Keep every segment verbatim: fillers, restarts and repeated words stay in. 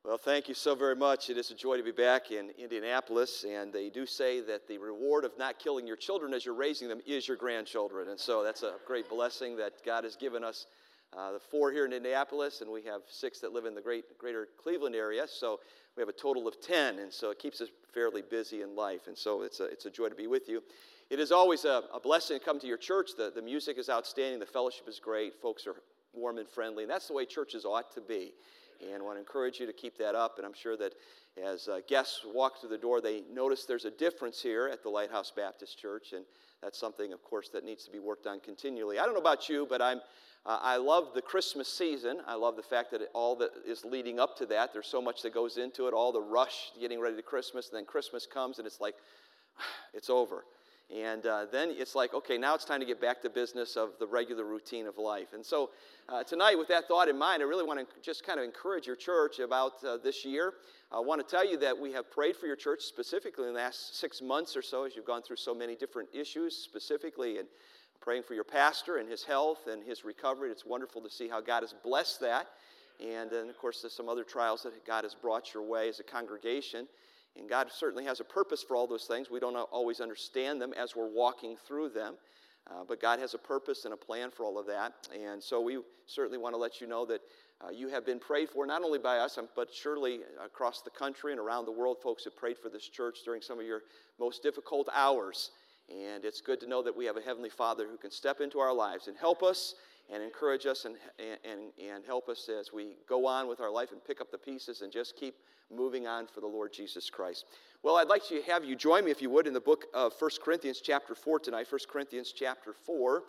Well, thank you so very much. It is a joy to be back in Indianapolis, and they do say that the reward of not killing your children as you're raising them is your grandchildren, and so that's a great blessing that God has given us. Uh, the four here in Indianapolis, and we have six that live in the great greater Cleveland area, so we have a total of ten, and so it keeps us fairly busy in life, and so it's a, it's a joy to be with you. It is always a, a blessing to come to your church. The, the music is outstanding, the fellowship is great, folks are warm and friendly, and that's the way churches ought to be. And I want to encourage you to keep that up. And I'm sure that as uh, guests walk through the door, they notice there's a difference here at the Lighthouse Baptist Church. And that's something, of course, that needs to be worked on continually. I don't know about you, but I'm, uh, I love the Christmas season. I love the fact that it, all that is leading up to that, there's so much that goes into it, all the rush getting ready to Christmas. And then Christmas comes, and it's like, it's over. And uh, then it's like, okay, now it's time to get back to business of the regular routine of life. And so uh, tonight, with that thought in mind, I really want to just kind of encourage your church about uh, this year. I want to tell you that we have prayed for your church specifically in the last six months or so as you've gone through so many different issues specifically, and praying for your pastor and his health and his recovery. It's wonderful to see how God has blessed that. And then, of course, there's some other trials that God has brought your way as a congregation. And God certainly has a purpose for all those things. We don't always understand them as we're walking through them. Uh, but God has a purpose and a plan for all of that. And so we certainly want to let you know that uh, you have been prayed for, not only by us, but surely across the country and around the world, folks have prayed for this church during some of your most difficult hours. And it's good to know that we have a Heavenly Father who can step into our lives and help us and encourage us and, and, and help us as we go on with our life and pick up the pieces and just keep moving on for the Lord Jesus Christ. Well, I'd like to have you join me, if you would, in the book of First Corinthians chapter four tonight, First Corinthians chapter four.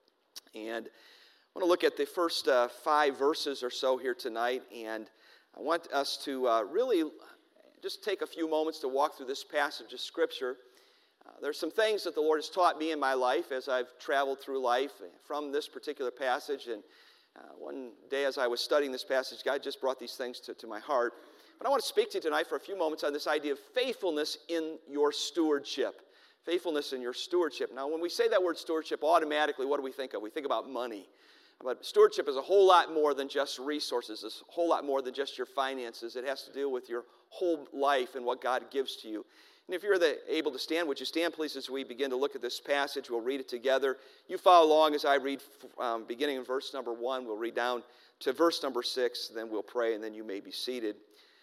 And I want to look at the first uh, five verses or so here tonight, and I want us to uh, really just take a few moments to walk through this passage of Scripture. Uh, there's some things that the Lord has taught me in my life as I've traveled through life from this particular passage, and uh, one day as I was studying this passage, God just brought these things to, to my heart. But I want to speak to you tonight for a few moments on this idea of faithfulness in your stewardship. Faithfulness in your stewardship. Now, when we say that word stewardship, automatically, what do we think of? We think about money. But stewardship is a whole lot more than just resources. It's a whole lot more than just your finances. It has to do with your whole life and what God gives to you. And if you're the, able to stand, would you stand, please, as we begin to look at this passage. We'll read it together. You follow along as I read, um, beginning in verse number one. We'll read down to verse number six. Then we'll pray, and then you may be seated.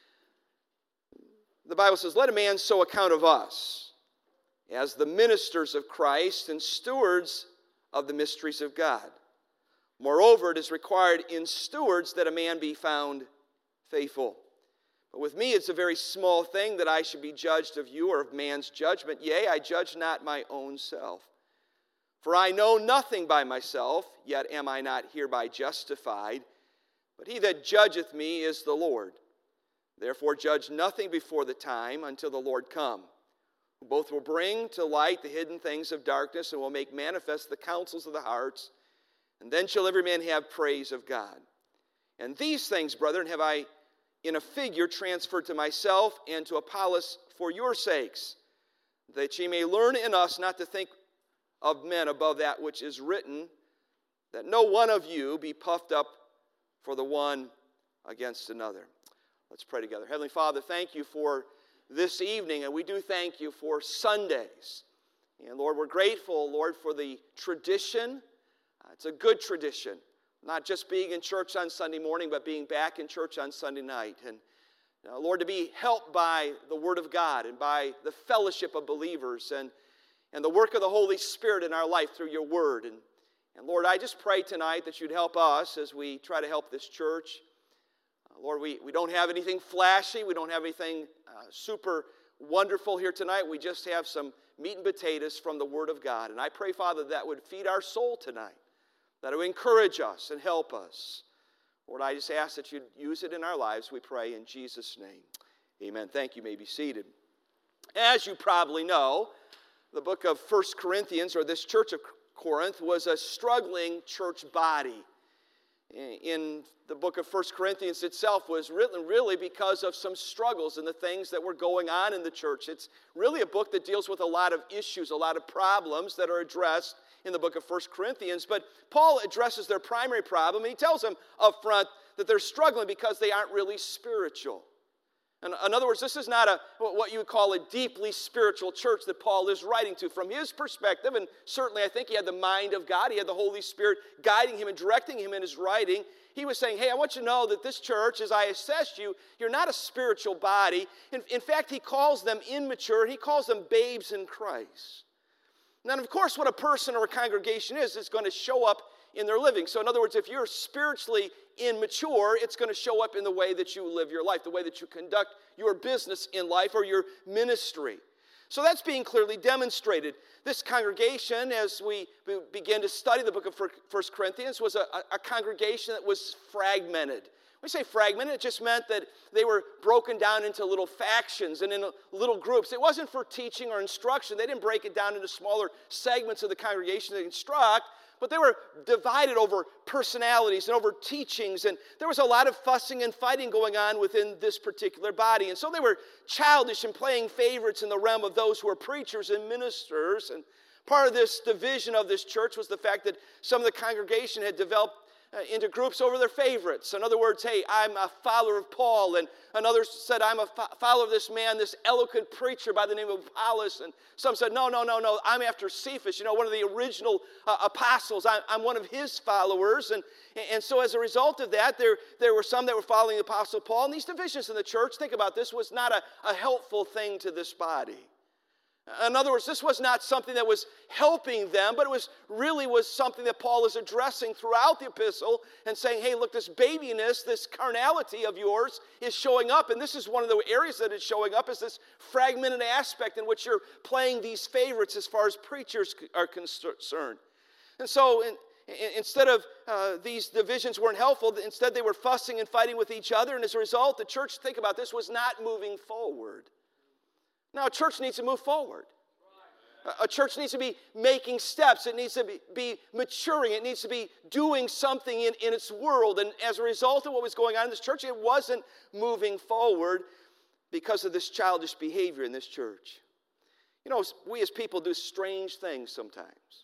The Bible says, "Let a man so account of us as the ministers of Christ and stewards of the mysteries of God. Moreover, it is required in stewards that a man be found faithful. But with me it's a very small thing that I should be judged of you or of man's judgment. Yea, I judge not my own self. For I know nothing by myself, yet am I not hereby justified. But he that judgeth me is the Lord. Therefore judge nothing before the time until the Lord come, who both will bring to light the hidden things of darkness and will make manifest the counsels of the hearts. And then shall every man have praise of God. And these things, brethren, have I in a figure transferred to myself and to Apollos for your sakes, that ye may learn in us not to think of men above that which is written, that no one of you be puffed up for the one against another." Let's pray together. Heavenly Father, thank you for this evening, and we do thank you for Sundays. And Lord, we're grateful, Lord, for the tradition. Uh, it's a good tradition, not just being in church on Sunday morning, but being back in church on Sunday night. And uh, Lord, to be helped by the Word of God and by the fellowship of believers and, and the work of the Holy Spirit in our life through your Word. And, and Lord, I just pray tonight that you'd help us as we try to help this church. Lord, we, we don't have anything flashy. We don't have anything uh, super wonderful here tonight. We just have some meat and potatoes from the Word of God. And I pray, Father, that would feed our soul tonight, that it would encourage us and help us. Lord, I just ask that you'd use it in our lives, we pray in Jesus' name. Amen. Thank you. You may be seated. As you probably know, the book of First Corinthians, or this church of Corinth, was a struggling church body. In the book of First Corinthians itself was written really because of some struggles and the things that were going on in the church. It's really a book that deals with a lot of issues, a lot of problems that are addressed in the book of First Corinthians. But Paul addresses their primary problem, and he tells them up front that they're struggling because they aren't really spiritual. And in other words, this is not a what you would call a deeply spiritual church that Paul is writing to. From his perspective, and certainly I think he had the mind of God, he had the Holy Spirit guiding him and directing him in his writing. He was saying, hey, I want you to know that this church, as I assess you, you're not a spiritual body. In, in fact, he calls them immature. He calls them babes in Christ. Now, of course, what a person or a congregation is, is going to show up in their living. So in other words, if you're spiritually immature, it's going to show up in the way that you live your life, the way that you conduct your business in life or your ministry. So that's being clearly demonstrated. This congregation, as we begin to study the book of First Corinthians, was a, a congregation that was fragmented. When we say fragmented, it just meant that they were broken down into little factions and in little groups. It wasn't for teaching or instruction. They didn't break it down into smaller segments of the congregation to instruct, but they were divided over personalities and over teachings, and there was a lot of fussing and fighting going on within this particular body. And so they were childish and playing favorites in the realm of those who were preachers and ministers. And part of this division of this church was the fact that some of the congregation had developed Uh, into groups over their favorites. In other words, hey, I'm a follower of Paul, and another said, I'm a fo- follower of this man, this eloquent preacher by the name of Apollos, and some said, no, no, no, no, I'm after Cephas, you know, one of the original uh, apostles. I, I'm one of his followers, and, and so as a result of that, there, there were some that were following the Apostle Paul, and these divisions in the church, think about this, was not a, a helpful thing to this body. In other words, this was not something that was helping them, but it was really was something that Paul is addressing throughout the epistle and saying, hey, look, this babiness, this carnality of yours is showing up, and this is one of the areas that it's showing up, is this fragmented aspect in which you're playing these favorites as far as preachers are concerned. And so in, in, instead of uh, these divisions weren't helpful, instead they were fussing and fighting with each other, and as a result, the church, think about this, was not moving forward. Now, a church needs to move forward. A church needs to be making steps. It needs to be, be maturing. It needs to be doing something in, in its world. And as a result of what was going on in this church, it wasn't moving forward because of this childish behavior in this church. You know, we as people do strange things sometimes.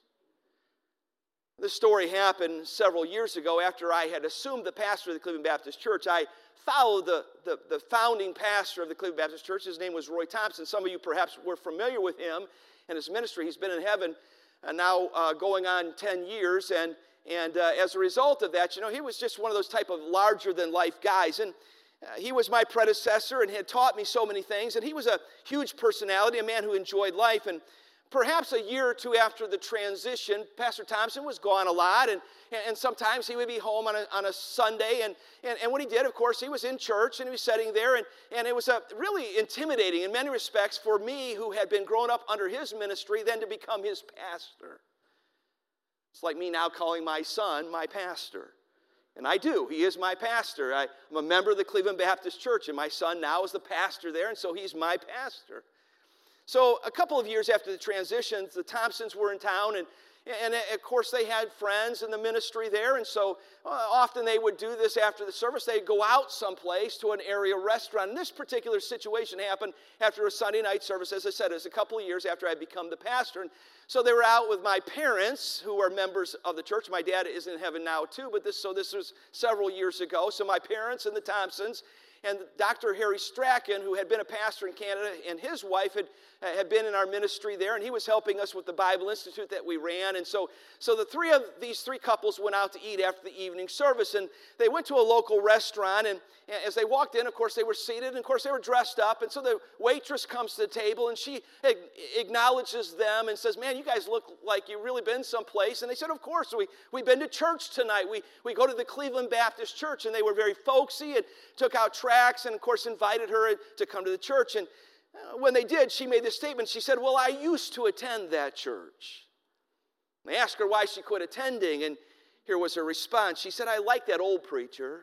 This story happened several years ago after I had assumed the pastor of the Cleveland Baptist Church. I followed the, the, the founding pastor of the Cleveland Baptist Church. His name was Roy Thompson. Some of you perhaps were familiar with him and his ministry. He's been in heaven uh, now uh, going on ten years. And, and uh, as a result of that, you know, he was just one of those type of larger-than-life guys. And uh, he was my predecessor and had taught me so many things. And he was a huge personality, a man who enjoyed life. And perhaps a year or two after the transition, Pastor Thompson was gone a lot, and, and sometimes he would be home on a, on a Sunday, and, and, and what he did, of course, he was in church, and he was sitting there, and, and it was a really intimidating in many respects for me, who had been growing up under his ministry, then to become his pastor. It's like me now calling my son my pastor. And I do. He is my pastor. I, I'm a member of the Cleveland Baptist Church, and my son now is the pastor there, and so he's my pastor. So a couple of years after the transition, the Thompsons were in town, and, and of course they had friends in the ministry there, and so uh, often they would do this after the service. They'd go out someplace to an area restaurant. And this particular situation happened after a Sunday night service. As I said, it was a couple of years after I had become the pastor. And so they were out with my parents, who are members of the church. My dad is in heaven now too, but this so this was several years ago. So my parents and the Thompsons, and Doctor Harry Strachan, who had been a pastor in Canada, and his wife had, had been in our ministry there, and he was helping us with the Bible Institute that we ran. And so, so the three of these three couples went out to eat after the evening service, and they went to a local restaurant, and as they walked in, of course, they were seated, and of course, they were dressed up, and so the waitress comes to the table, and she acknowledges them and says, man, you guys look like you've really been someplace. And they said, of course, we, we've been to church tonight. We, we go to the Cleveland Baptist Church, and they were very folksy and took out tracts and, of course, invited her to come to the church. And when they did, she made this statement. She said, well, I used to attend that church. And they asked her why she quit attending, and here was her response. She said, I like that old preacher,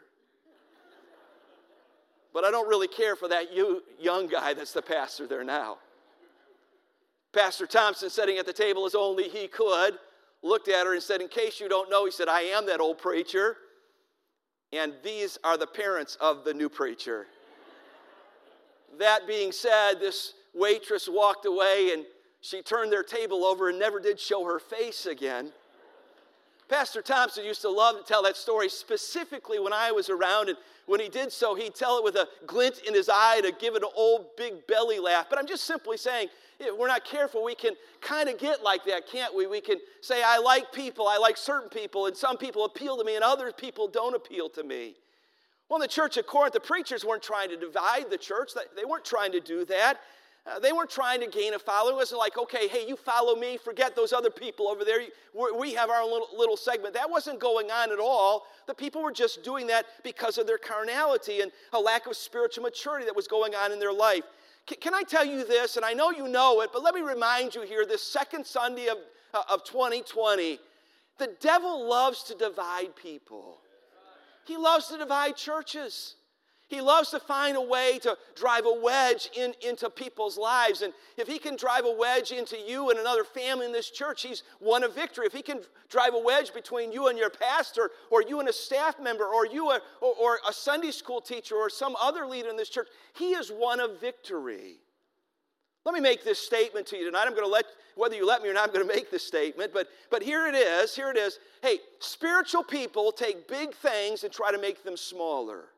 but I don't really care for that young guy that's the pastor there now. Pastor Thompson, sitting at the table as only he could, looked at her and said, in case you don't know, he said, I am that old preacher, and these are the parents of the new preacher. That being said, this waitress walked away, and she turned their table over and never did show her face again. Pastor Thompson used to love to tell that story specifically when I was around, and when he did so, he'd tell it with a glint in his eye to give it an old big belly laugh. But I'm just simply saying, if we're not careful, we can kind of get like that, can't we? We can say, I like people, I like certain people, and some people appeal to me, and other people don't appeal to me. Well, in the church of Corinth, the preachers weren't trying to divide the church. They weren't trying to do that. Uh, they weren't trying to gain a following. It wasn't like, okay, hey, you follow me, forget those other people over there. We're, we have our own little, little segment. That wasn't going on at all. The people were just doing that because of their carnality and a lack of spiritual maturity that was going on in their life. Can, can I tell you this, and I know you know it, but let me remind you here, this second Sunday of, uh, of twenty twenty, the devil loves to divide people. He loves to divide churches. He loves to find a way to drive a wedge in, into people's lives. And if he can drive a wedge into you and another family in this church, he's won a victory. If he can drive a wedge between you and your pastor, or you and a staff member, or you a, or, or a Sunday school teacher, or some other leader in this church, he has won a victory. Let me make this statement to you tonight. I'm going to let, whether you let me or not, I'm going to make this statement. But, but here it is, here it is. Hey, spiritual people take big things and try to make them smaller.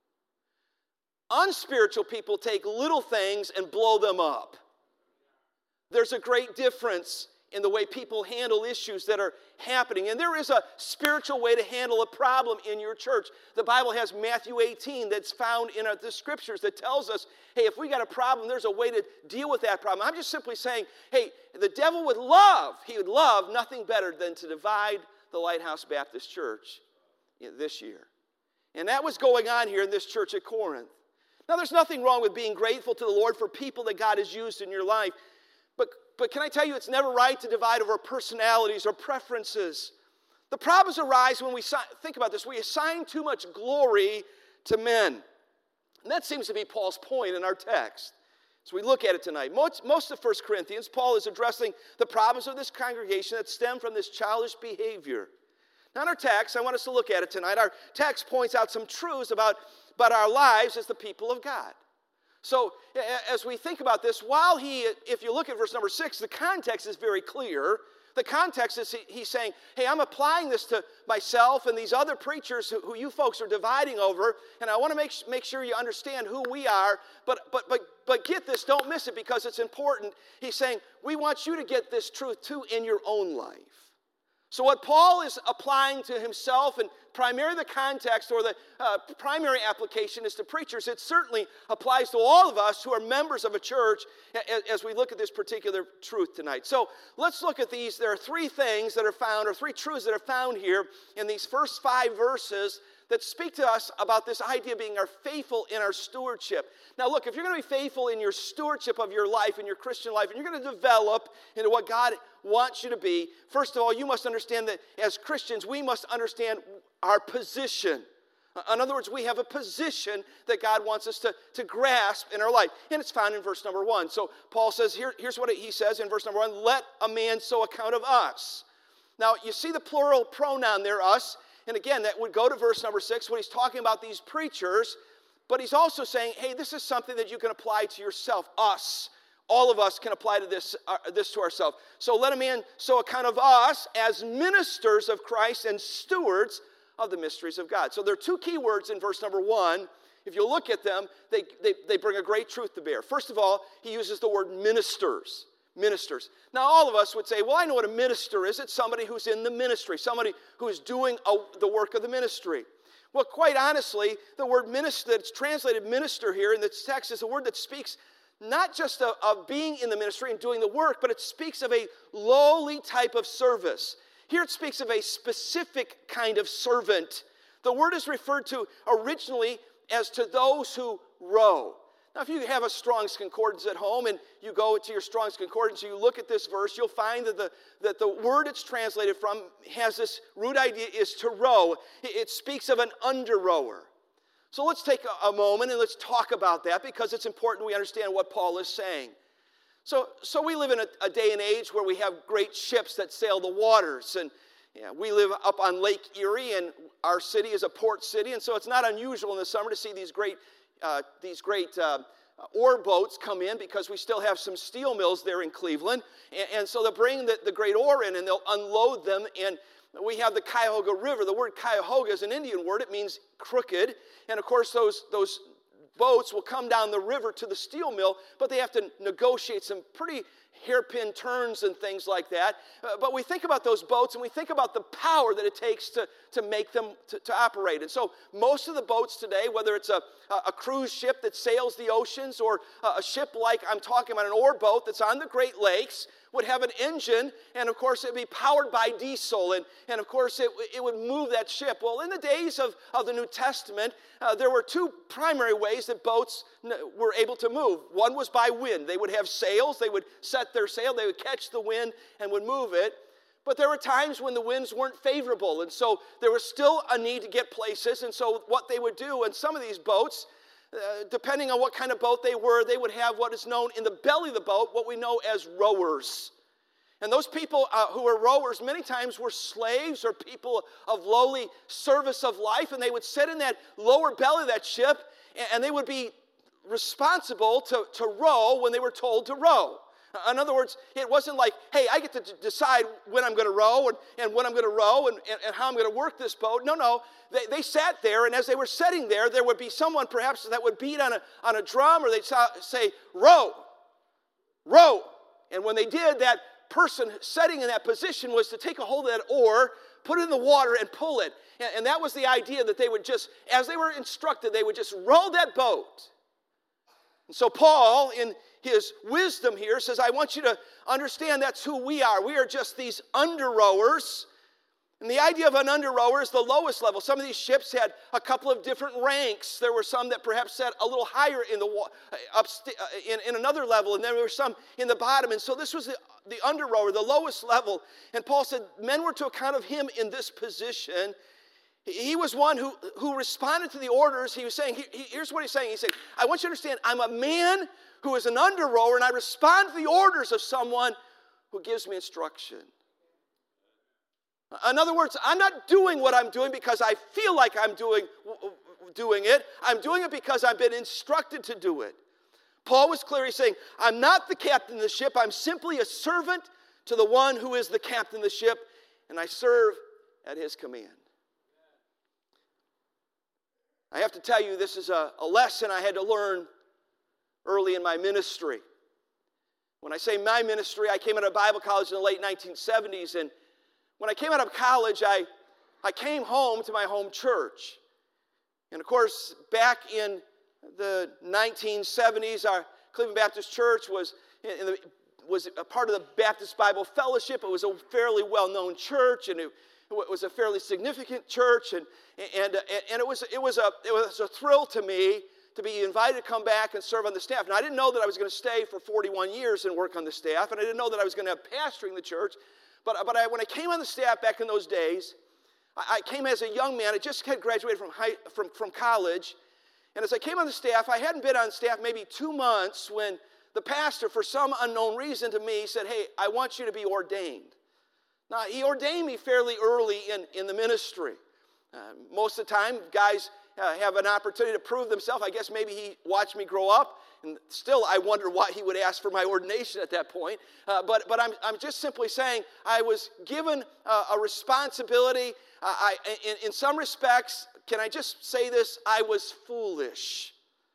Unspiritual people take little things and blow them up. There's a great difference in the way people handle issues that are happening. And there is a spiritual way to handle a problem in your church. The Bible has Matthew eighteen that's found in the scriptures that tells us, hey, if we got a problem, there's a way to deal with that problem. I'm just simply saying, hey, the devil would love, he would love nothing better than to divide the Lighthouse Baptist Church this year. And that was going on here in this church at Corinth. Now, there's nothing wrong with being grateful to the Lord for people that God has used in your life. But, but can I tell you, it's never right to divide over personalities or preferences. The problems arise when we, think about this, we assign too much glory to men. And that seems to be Paul's point in our text. So we look at it tonight. Most, most of First Corinthians, Paul is addressing the problems of this congregation that stem from this childish behavior. Now, in our text, I want us to look at it tonight. Our text points out some truths about but our lives as the people of God. So as we think about this, while he, if you look at verse number six, the context is very clear. The context is he, he's saying, hey, I'm applying this to myself and these other preachers who, who you folks are dividing over, and I want to make, make sure you understand who we are, but, but, but, but get this, don't miss it because it's important. He's saying, we want you to get this truth too in your own life. So what Paul is applying to himself, and primarily the context or the uh, primary application is to preachers, it certainly applies to all of us who are members of a church as we look at this particular truth tonight. So let's look at these. There are three things that are found, or three truths that are found here in these first five verses that speak to us about this idea of being our faithful in our stewardship. Now look, if you're going to be faithful in your stewardship of your life, in your Christian life, and you're going to develop into what God wants you to be, first of all, you must understand that as Christians, we must understand our position. In other words, we have a position that God wants us to, to grasp in our life. And it's found in verse number one. So Paul says, here, here's what he says in verse number one, let a man so account of us. Now, you see the plural pronoun there, us. And again, that would go to verse number six when he's talking about these preachers. But he's also saying, hey, this is something that you can apply to yourself, us. All of us can apply to this, uh, this to ourselves. So let a man so account of us as ministers of Christ and stewards of the mysteries of God. So there are two key words in verse number one. If you look at them, they, they, they bring a great truth to bear. First of all, he uses the word ministers. Ministers. Now, all of us would say, well, I know what a minister is. It's somebody who's in the ministry, somebody who's doing a, the work of the ministry. Well, quite honestly, the word minister, that's translated minister here in this text, is a word that speaks not just of, of being in the ministry and doing the work, but it speaks of a lowly type of service. Here it speaks of a specific kind of servant. The word is referred to originally as to those who row. Now, if you have a Strong's Concordance at home and you go to your Strong's Concordance, you look at this verse, you'll find that the, that the word it's translated from has this root idea is to row. It, it speaks of an under-rower. So let's take a, a moment and let's talk about that because it's important we understand what Paul is saying. So, so we live in a, a day and age where we have great ships that sail the waters. And yeah, we live up on Lake Erie, and our city is a port city, and so it's not unusual in the summer to see these great Uh, these great uh, ore boats come in because we still have some steel mills there in Cleveland. And, and so they'll bring the, the great ore in and they'll unload them. And we have the Cuyahoga River. The word Cuyahoga is an Indian word. It means crooked. And of course, those, those boats will come down the river to the steel mill, but they have to negotiate some pretty hairpin turns and things like that. Uh, but we think about those boats and we think about the power that it takes to, to make them to, to operate. And so most of the boats today, whether it's a, a cruise ship that sails the oceans or a ship like I'm talking about, an ore boat that's on the Great Lakes, would have an engine, and of course it would be powered by diesel, and, and of course it, it would move that ship. Well, in the days of, of the New Testament, uh, there were two primary ways that boats n- were able to move. One was by wind. They would have sails, they would set their sail, they would catch the wind and would move it. But there were times when the winds weren't favorable, and so there was still a need to get places, and so what they would do in some of these boats, Uh, depending on what kind of boat they were, they would have what is known in the belly of the boat, what we know as rowers. And those people uh, who were rowers many times were slaves or people of lowly service of life, and they would sit in that lower belly of that ship, and, and they would be responsible to, to row when they were told to row. In other words, it wasn't like, hey, I get to d- decide when I'm going to row and, and when I'm going to row and, and, and how I'm going to work this boat. No, no. They, they sat there, and as they were sitting there, there would be someone perhaps that would beat on a, on a drum, or they'd say, row, row. And when they did, that person sitting in that position was to take a hold of that oar, put it in the water, and pull it. And, and that was the idea, that they would just, as they were instructed, they would just row that boat. And so Paul, in his wisdom here, says, I want you to understand that's who we are. We are just these under-rowers. And the idea of an under-rower is the lowest level. Some of these ships had a couple of different ranks. There were some that perhaps sat a little higher in the up in, in another level, and then there were some in the bottom. And so this was the, the under-rower, the lowest level. And Paul said men were to account of him in this position. He was one who, who responded to the orders. He was saying, he, he, here's what he's saying. He said, I want you to understand, I'm a man who is an under-rower, and I respond to the orders of someone who gives me instruction. In other words, I'm not doing what I'm doing because I feel like I'm doing, doing it. I'm doing it because I've been instructed to do it. Paul was clear. He's saying, I'm not the captain of the ship. I'm simply a servant to the one who is the captain of the ship, and I serve at his command. I have to tell you, this is a, a lesson I had to learn early in my ministry. When I say my ministry, I came out of Bible college in the late nineteen seventies, and when I came out of college, I, I came home to my home church. And of course, back in the nineteen seventies, our Cleveland Baptist Church was, in the, was a part of the Baptist Bible Fellowship. It was a fairly well-known church, and it, it was a fairly significant church, and, and, and it, was, it, was a, it was a thrill to me to be invited to come back and serve on the staff. Now, I didn't know that I was going to stay for forty-one years and work on the staff, and I didn't know that I was going to have pastoring the church. But, but I, when I came on the staff back in those days, I, I came as a young man. I just had graduated from, high, from, from college. And as I came on the staff, I hadn't been on staff maybe two months when the pastor, for some unknown reason to me, said, hey, I want you to be ordained. Now, he ordained me fairly early in, in the ministry. Uh, most of the time, guys uh, have an opportunity to prove themselves. I guess maybe he watched me grow up. And still, I wonder why he would ask for my ordination at that point. Uh, but but I'm, I'm just simply saying I was given uh, a responsibility. Uh, I, in, in some respects, can I just say this? I was foolish.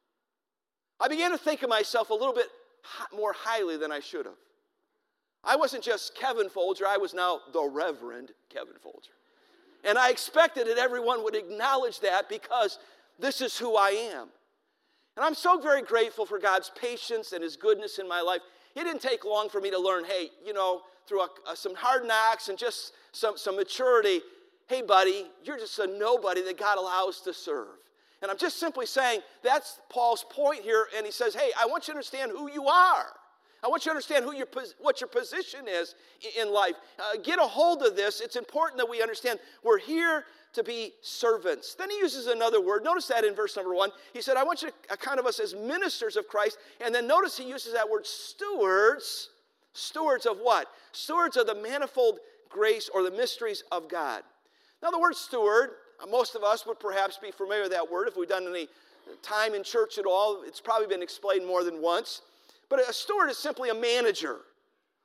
I began to think of myself a little bit more highly than I should have. I wasn't just Kevin Folger. I was now the Reverend Kevin Folger. And I expected that everyone would acknowledge that because this is who I am. And I'm so very grateful for God's patience and his goodness in my life. It didn't take long for me to learn, hey, you know, through a, a, some hard knocks and just some, some maturity, hey, buddy, you're just a nobody that God allows to serve. And I'm just simply saying that's Paul's point here. And he says, hey, I want you to understand who you are. I want you to understand who your, what your position is in life. Uh, get a hold of this. It's important that we understand we're here to be servants. Then he uses another word. Notice that in verse number one. He said, I want you to account of us as ministers of Christ. And then notice he uses that word stewards. Stewards of what? Stewards of the manifold grace or the mysteries of God. Now the word steward, most of us would perhaps be familiar with that word. If we've done any time in church at all, it's probably been explained more than once. But a steward is simply a manager.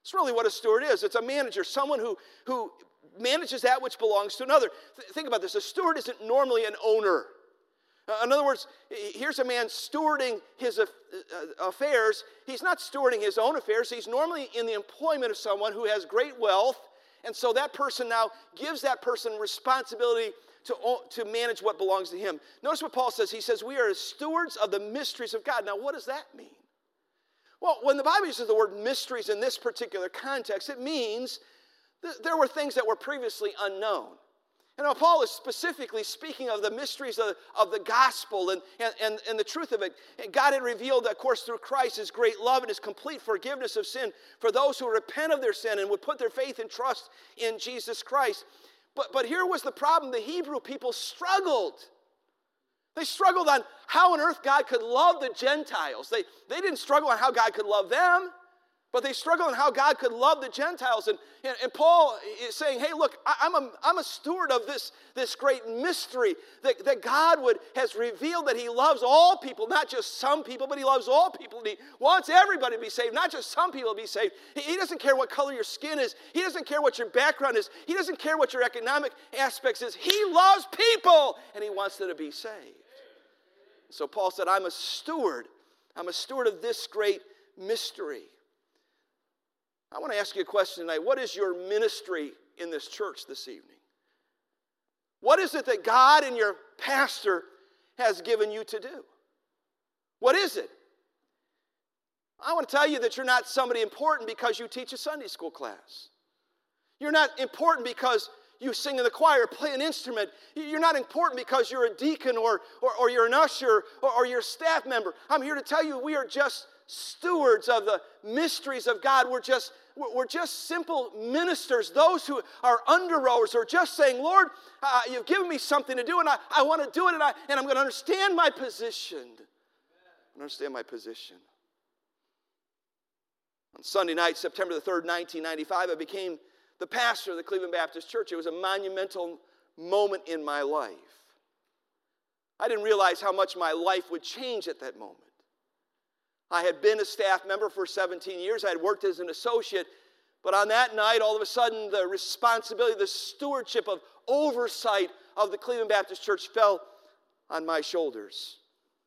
It's really what a steward is. It's a manager, someone who, who manages that which belongs to another. Th- think about this. A steward isn't normally an owner. Uh, in other words, here's a man stewarding his uh, uh, affairs. He's not stewarding his own affairs. He's normally in the employment of someone who has great wealth, and so that person now gives that person responsibility to, to manage what belongs to him. Notice what Paul says. He says, we are stewards of the mysteries of God. Now, what does that mean? Well, when the Bible uses the word mysteries in this particular context, it means that there were things that were previously unknown. And now Paul is specifically speaking of the mysteries of, of the gospel and, and, and the truth of it. And God had revealed, of course, through Christ, his great love and his complete forgiveness of sin for those who repent of their sin and would put their faith and trust in Jesus Christ. But, but here was the problem. The Hebrew people struggled. They struggled on how on earth God could love the Gentiles. They, they didn't struggle on how God could love them, but they struggled on how God could love the Gentiles. And, and, and Paul is saying, hey, look, I, I'm, a, I'm a steward of this, this great mystery that, that God would, has revealed that he loves all people, not just some people, but he loves all people. And he wants everybody to be saved, not just some people to be saved. He, he doesn't care what color your skin is. He doesn't care what your background is. He doesn't care what your economic aspects is. He loves people, and he wants them to be saved. So Paul said, I'm a steward. I'm a steward of this great mystery. I want to ask you a question tonight. What is your ministry in this church this evening? What is it that God and your pastor has given you to do? What is it? I want to tell you that you're not somebody important because you teach a Sunday school class. You're not important because you sing in the choir, play an instrument. You're not important because you're a deacon or, or, or you're an usher or, or you're a staff member. I'm here to tell you we are just stewards of the mysteries of God. We're just, we're just simple ministers, those who are under rowers who are just saying, Lord, uh, you've given me something to do, and I, I want to do it, and, I, and I'm going to understand my position. I understand my position. On Sunday night, September the third, nineteen ninety-five, I became the pastor of the Cleveland Baptist Church. It was a monumental moment in my life. I didn't realize how much my life would change at that moment. I had been a staff member for seventeen years. I had worked as an associate. But on that night, all of a sudden, the responsibility, the stewardship of oversight of the Cleveland Baptist Church fell on my shoulders.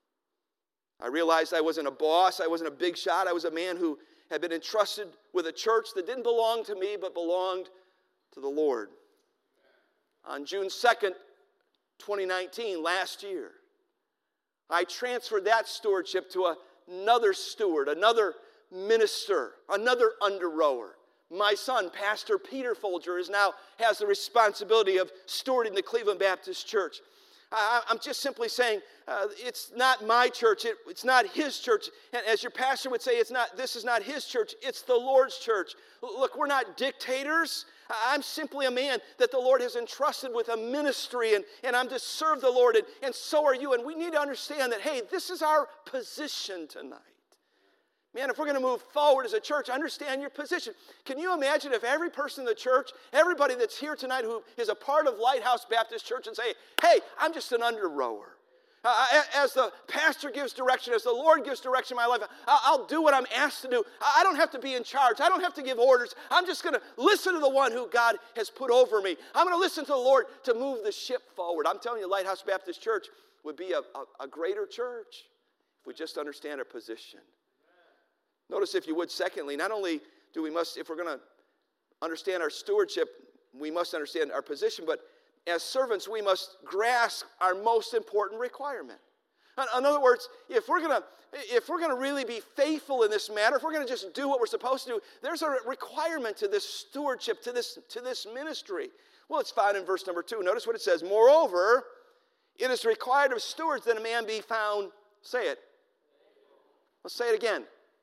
I realized I wasn't a boss. I wasn't a big shot. I was a man who had been entrusted with a church that didn't belong to me, but belonged to the Lord. On June second, twenty nineteen, last year, I transferred that stewardship to another steward, another minister, another under-rower. My son, Pastor Peter Folger, is now has the responsibility of stewarding the Cleveland Baptist Church. I, I'm just simply saying uh, it's not my church, it, it's not his church. And as your pastor would say, it's not. This is not his church, it's the Lord's church. Look, we're not dictators. I'm simply a man that the Lord has entrusted with a ministry, and, and I'm to serve the Lord, and, and so are you. And we need to understand that, hey, this is our position tonight. Man, if we're going to move forward as a church, understand your position. Can you imagine if every person in the church, everybody that's here tonight who is a part of Lighthouse Baptist Church and say, hey, I'm just an under-rower. Uh, as the pastor gives direction, as the Lord gives direction in my life, I'll do what I'm asked to do. I don't have to be in charge. I don't have to give orders. I'm just going to listen to the one who God has put over me. I'm going to listen to the Lord to move the ship forward. I'm telling you, Lighthouse Baptist Church would be a, a, a greater church if we just understand our position. Notice, if you would, secondly, not only do we must, if we're going to understand our stewardship, we must understand our position, but as servants, we must grasp our most important requirement. In other words, if we're going to if we're going to really be faithful in this matter, if we're going to just do what we're supposed to do, there's a requirement to this stewardship, to this, to this ministry. Well, it's found in verse number two. Notice what it says. Moreover, it is required of stewards that a man be found, say it. Let's say it again.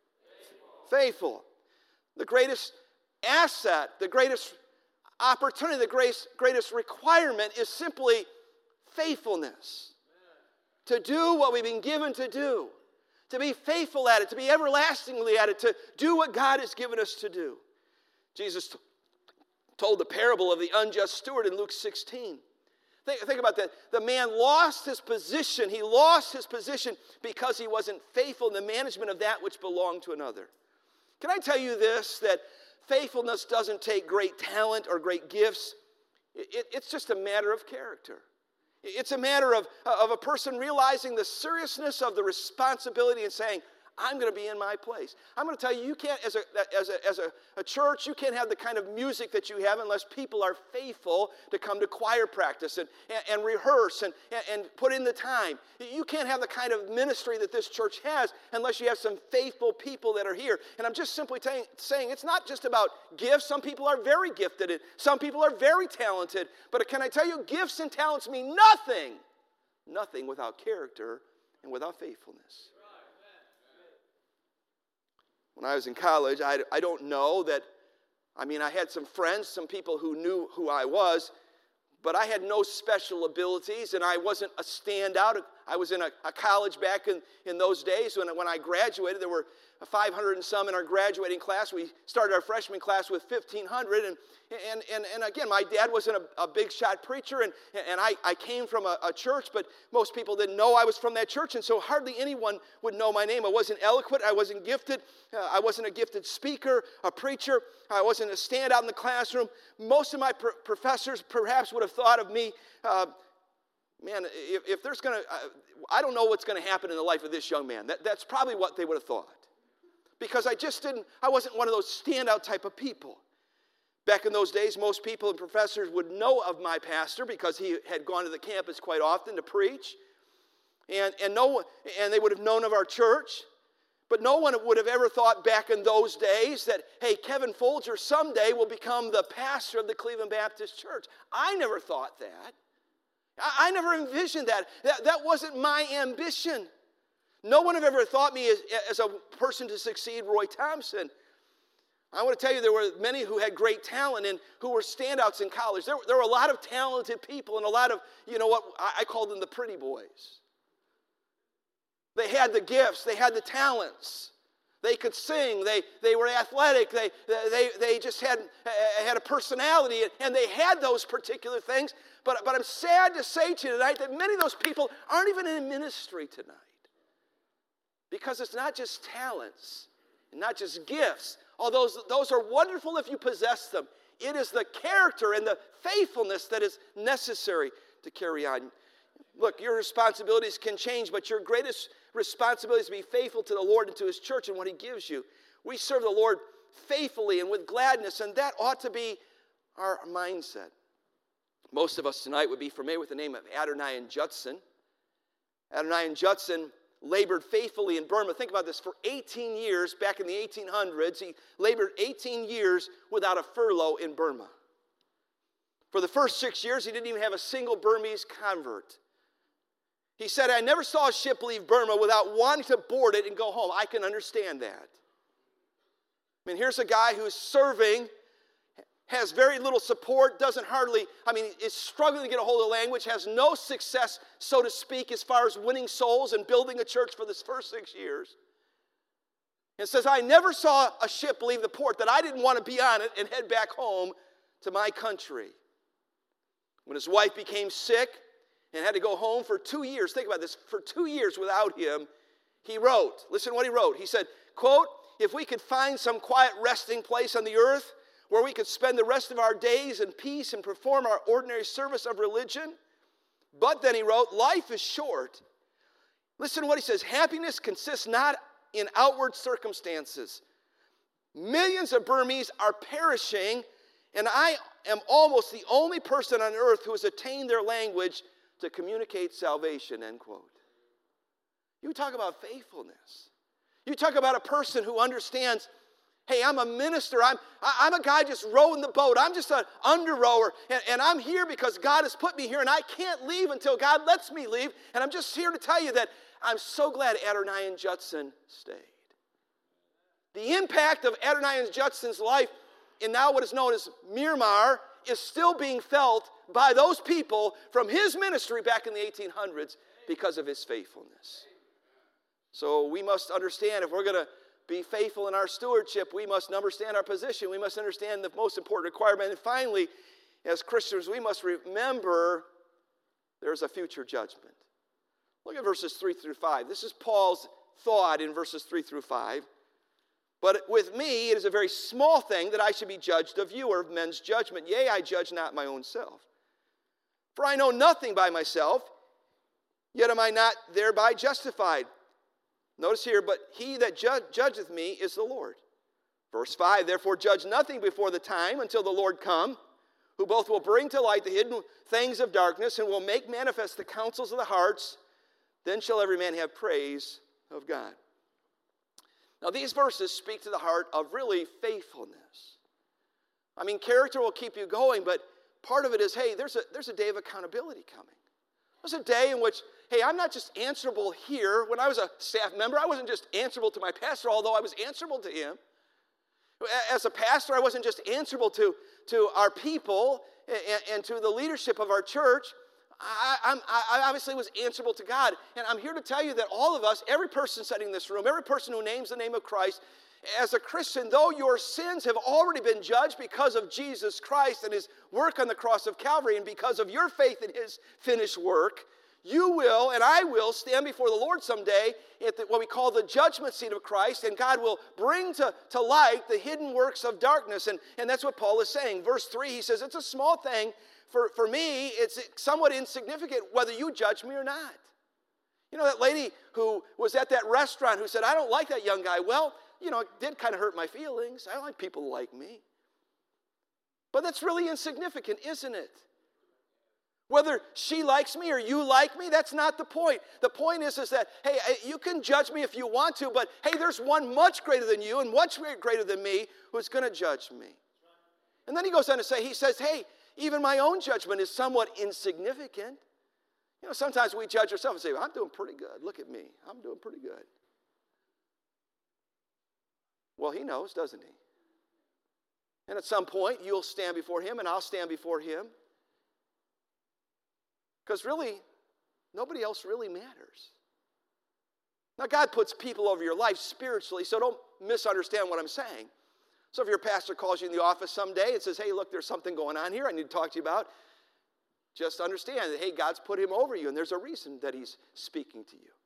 Faithful. The greatest asset, the greatest opportunity, the greatest, greatest requirement is simply faithfulness. To do what we've been given to do. To be faithful at it, to be everlastingly at it, to do what God has given us to do. Jesus t- told the parable of the unjust steward in Luke sixteen. Think, think about that. The man lost his position. He lost his position because he wasn't faithful in the management of that which belonged to another. Can I tell you this, that faithfulness doesn't take great talent or great gifts. It, it, it's just a matter of character. It's a matter of, of a person realizing the seriousness of the responsibility and saying, I'm going to be in my place. I'm going to tell you, you can't, as a, as a, as a, a church, you can't have the kind of music that you have unless people are faithful to come to choir practice and, and, and rehearse and, and put in the time. You can't have the kind of ministry that this church has unless you have some faithful people that are here. And I'm just simply t- saying it's not just about gifts. Some people are very gifted and some people are very talented. But can I tell you, gifts and talents mean nothing, nothing without character and without faithfulness. When I was in college, I, I don't know that, I mean, I had some friends, some people who knew who I was, but I had no special abilities, and I wasn't a standout. I was in a, a college back in, in those days. When, when I graduated, there were five hundred and some in our graduating class. We started our freshman class with fifteen hundred, and and and, and again, my dad wasn't a, a big shot preacher, and, and I, I came from a, a church, but most people didn't know I was from that church, and so hardly anyone would know my name. I wasn't eloquent, I wasn't gifted, uh, I wasn't a gifted speaker, a preacher, I wasn't a standout in the classroom. Most of my pr- professors perhaps would have thought of me, uh, man, if, if there's going to, uh, I don't know what's going to happen in the life of this young man. That, that's probably what they would have thought. Because I just didn't, I wasn't one of those standout type of people. Back in those days, most people and professors would know of my pastor because he had gone to the campus quite often to preach. And, and, no, and they would have known of our church. But no one would have ever thought back in those days that, hey, Kevin Folger someday will become the pastor of the Cleveland Baptist Church. I never thought that. I, I never envisioned that. that. That wasn't my ambition. No one have ever thought me as, as a person to succeed Roy Thompson. I want to tell you, there were many who had great talent and who were standouts in college. There, there were a lot of talented people and a lot of, you know what, I, I called them the pretty boys. They had the gifts. They had the talents. They could sing. They, they were athletic. They, they, they just had, had a personality, and they had those particular things. But, but I'm sad to say to you tonight that many of those people aren't even in ministry tonight. Because it's not just talents and not just gifts. Although those, those are wonderful if you possess them. It is the character and the faithfulness that is necessary to carry on. Look, your responsibilities can change, but your greatest responsibility is to be faithful to the Lord and to His church and what He gives you. We serve the Lord faithfully and with gladness, and that ought to be our mindset. Most of us tonight would be familiar with the name of Adoniram Judson. Adoniram Judson labored faithfully in Burma. Think about this. For eighteen years, back in the eighteen hundreds, he labored eighteen years without a furlough in Burma. For the first six years, he didn't even have a single Burmese convert. He said, I never saw a ship leave Burma without wanting to board it and go home. I can understand that. I mean, here's a guy who's serving, has very little support, doesn't hardly, I mean, is struggling to get a hold of language, has no success, so to speak, as far as winning souls and building a church for this first six years. And says, I never saw a ship leave the port that I didn't want to be on it and head back home to my country. When his wife became sick and had to go home for two years, think about this, for two years without him, he wrote, listen to what he wrote. He said, quote, if we could find some quiet resting place on the earth where we could spend the rest of our days in peace and perform our ordinary service of religion. But then he wrote, life is short. Listen to what he says. Happiness consists not in outward circumstances. Millions of Burmese are perishing, and I am almost the only person on earth who has attained their language to communicate salvation, end quote. You talk about faithfulness. You talk about a person who understands, hey, I'm a minister. I'm, I'm a guy just rowing the boat. I'm just an under-rower, and, and I'm here because God has put me here, and I can't leave until God lets me leave. And I'm just here to tell you that I'm so glad Adoniram Judson stayed. The impact of Adoniram Judson's life in now what is known as Myanmar is still being felt by those people from his ministry back in the eighteen hundreds because of his faithfulness. So we must understand, if we're going to be faithful in our stewardship, we must understand our position. We must understand the most important requirement. And finally, as Christians, we must remember there's a future judgment. Look at verses three through five. This is Paul's thought in verses three through five. But with me it is a very small thing that I should be judged of you, or of men's judgment. Yea, I judge not my own self. For I know nothing by myself, yet am I not thereby justified. Notice here, but he that ju- judgeth me is the Lord. Verse five, therefore judge nothing before the time until the Lord come, who both will bring to light the hidden things of darkness and will make manifest the counsels of the hearts. Then shall every man have praise of God. Now these verses speak to the heart of really faithfulness. I mean, character will keep you going, but part of it is, hey, there's a, there's a day of accountability coming. There's a day in which, hey, I'm not just answerable here. When I was a staff member, I wasn't just answerable to my pastor, although I was answerable to him. As a pastor, I wasn't just answerable to, to our people and, and to the leadership of our church. I, I'm, I obviously was answerable to God. And I'm here to tell you that all of us, every person sitting in this room, every person who names the name of Christ, as a Christian, though your sins have already been judged because of Jesus Christ and his work on the cross of Calvary, and because of your faith in his finished work, you will and I will stand before the Lord someday at the, what we call the judgment seat of Christ, and God will bring to, to light the hidden works of darkness. And, and that's what Paul is saying. Verse three, he says, it's a small thing. For, for me, it's somewhat insignificant whether you judge me or not. You know, that lady who was at that restaurant who said, I don't like that young guy. Well, you know, it did kind of hurt my feelings. I like people who like me. But that's really insignificant, isn't it? Whether she likes me or you like me, that's not the point. The point is, is that, hey, you can judge me if you want to, but hey, there's one much greater than you and much greater than me who's going to judge me. And then he goes on to say, he says, hey, even my own judgment is somewhat insignificant. You know, sometimes we judge ourselves and say, well, I'm doing pretty good. Look at me. I'm doing pretty good. Well, he knows, doesn't he? And at some point, you'll stand before him and I'll stand before him. Because really, nobody else really matters. Now, God puts people over your life spiritually, so don't misunderstand what I'm saying. So if your pastor calls you in the office someday and says, hey, look, there's something going on here I need to talk to you about, just understand that, hey, God's put him over you, and there's a reason that he's speaking to you.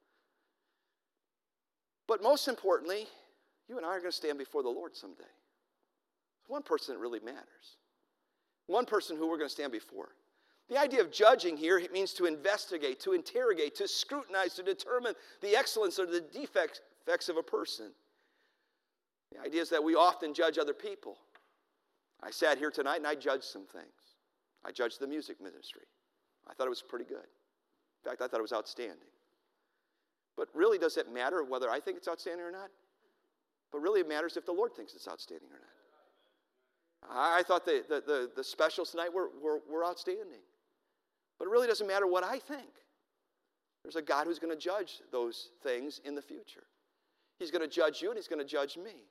But most importantly, you and I are going to stand before the Lord someday. There's one person that really matters. One person who we're going to stand before. The idea of judging here, it means to investigate, to interrogate, to scrutinize, to determine the excellence or the defects of a person. The idea is that we often judge other people. I sat here tonight and I judged some things. I judged the music ministry. I thought it was pretty good. In fact, I thought it was outstanding. But really, does it matter whether I think it's outstanding or not? But really, it matters if the Lord thinks it's outstanding or not. I thought the, the, the, the specials tonight were, were, were outstanding. But it really doesn't matter what I think. There's a God who's going to judge those things in the future. He's going to judge you and he's going to judge me.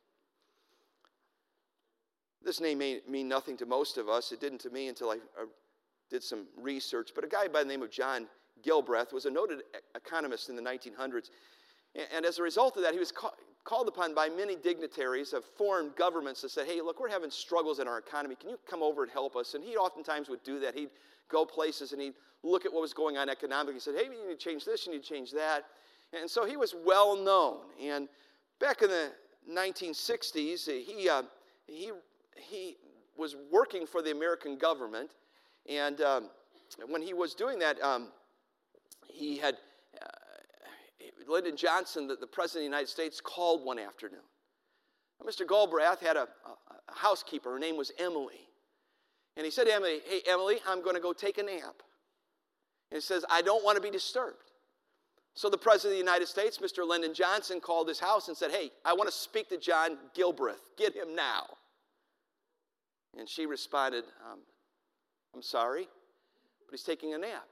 This name may mean nothing to most of us. It didn't to me until I, I did some research. But a guy by the name of John Gilbreth was a noted economist in the nineteen hundreds. And, and as a result of that, he was ca- called upon by many dignitaries of foreign governments that said, hey, look, we're having struggles in our economy. Can you come over and help us? And he oftentimes would do that. He'd go places and he'd look at what was going on economically. He said, hey, you need to change this, you need to change that. And so he was well known. And back in the nineteen sixties, he, uh, he, he was working for the American government. And um, when he was doing that, um, he had, uh, Lyndon Johnson, the, the President of the United States, called one afternoon. Now, Mister Galbraith had a, a, a housekeeper. Her name was Emily. And he said to Emily, hey, Emily, I'm going to go take a nap. And he says, I don't want to be disturbed. So the President of the United States, Mister Lyndon Johnson, called his house and said, hey, I want to speak to John Gilbreth. Get him now. And she responded, um, I'm sorry, but he's taking a nap.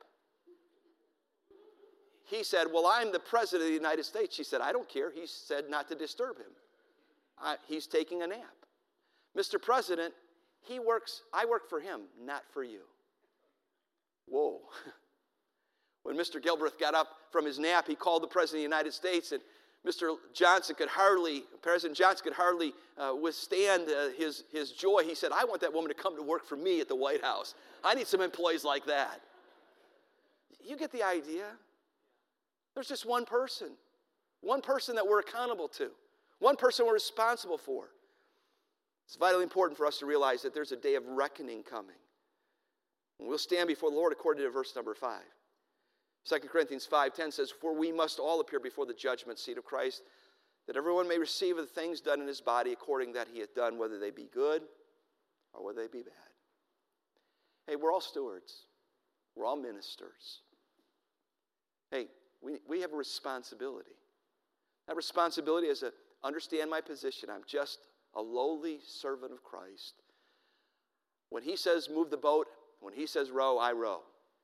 He said, well, I'm the President of the United States. She said, I don't care. He said not to disturb him. I, he's taking a nap. Mister President, he works, I work for him, not for you. Whoa. When Mister Gilbreth got up from his nap, he called the President of the United States, and Mister Johnson could hardly, President Johnson could hardly uh, withstand uh, his, his joy. He said, I want that woman to come to work for me at the White House. I need some employees like that. You get the idea? There's just one person. One person that we're accountable to. One person we're responsible for. It's vitally important for us to realize that there's a day of reckoning coming. And we'll stand before the Lord according to verse number five. Second Corinthians five ten says, "For we must all appear before the judgment seat of Christ, that everyone may receive of the things done in his body according that he hath done, whether they be good or whether they be bad." Hey, we're all stewards. We're all ministers. Hey, we, we have a responsibility. That responsibility is to understand my position. I'm just a lowly servant of Christ. When he says move the boat, when he says row, I row.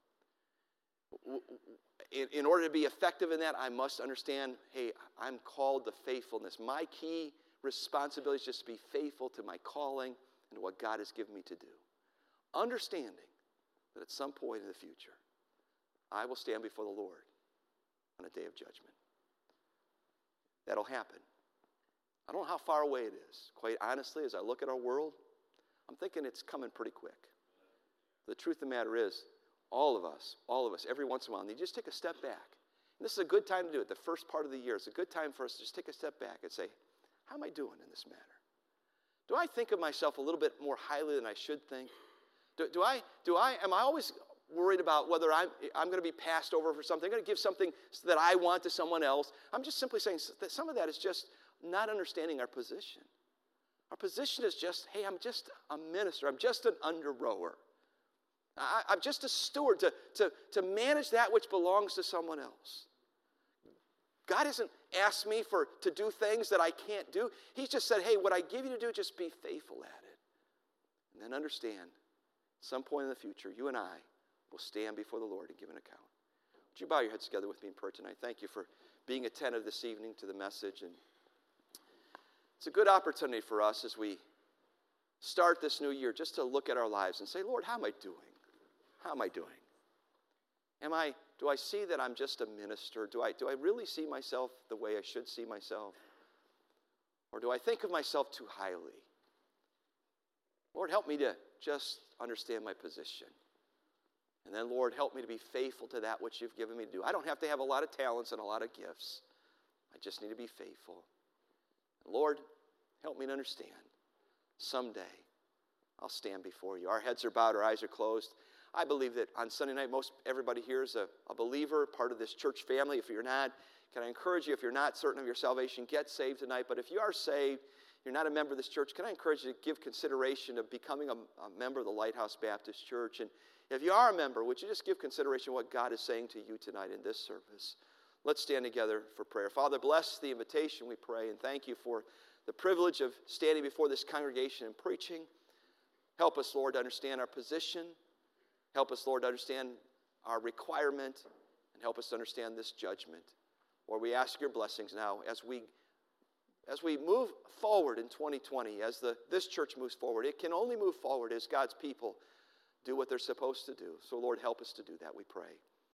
In, in order to be effective in that, I must understand, hey, I'm called to faithfulness. My key responsibility is just to be faithful to my calling and to what God has given me to do. Understanding that at some point in the future, I will stand before the Lord on a day of judgment. That'll happen. I don't know how far away it is. Quite honestly, as I look at our world, I'm thinking it's coming pretty quick. The truth of the matter is, all of us, all of us, every once in a while, need to just take a step back. And this is a good time to do it. The first part of the year, it's a good time for us to just take a step back and say, how am I doing in this matter? Do I think of myself a little bit more highly than I should think? Do, do I, do I, am I always worried about whether I'm, I'm going to be passed over for something? I'm going to give something that I want to someone else? I'm just simply saying that some of that is just not understanding our position. Our position is just, hey, I'm just a minister. I'm just an under-rower. I, I'm just a steward to, to, to manage that which belongs to someone else. God hasn't asked me for to do things that I can't do. He's just said, hey, what I give you to do, just be faithful at it. And then understand, at some point in the future, you and I will stand before the Lord and give an account. Would you bow your heads together with me in prayer tonight? Thank you for being attentive this evening to the message. And it's a good opportunity for us as we start this new year just to look at our lives and say, Lord, how am I doing? How am I doing? Am I, do I see that I'm just a minister? Do I, do I really see myself the way I should see myself? Or do I think of myself too highly? Lord, help me to just understand my position. And then, Lord, help me to be faithful to that which you've given me to do. I don't have to have a lot of talents and a lot of gifts. I just need to be faithful. Lord, help me to understand. Someday, I'll stand before you. Our heads are bowed, our eyes are closed. I believe that on Sunday night, most everybody here is a, a believer, part of this church family. If you're not, can I encourage you, if you're not certain of your salvation, get saved tonight. But if you are saved, you're not a member of this church, can I encourage you to give consideration of becoming a, a member of the Lighthouse Baptist Church? And if you are a member, would you just give consideration of what God is saying to you tonight in this service? Let's stand together for prayer. Father, bless the invitation, we pray, and thank you for the privilege of standing before this congregation and preaching. Help us, Lord, to understand our position. Help us, Lord, to understand our requirement, and help us to understand this judgment. Lord, we ask your blessings now as we as we move forward in twenty twenty, as the this church moves forward. It can only move forward as God's people do what they're supposed to do. So, Lord, help us to do that, we pray.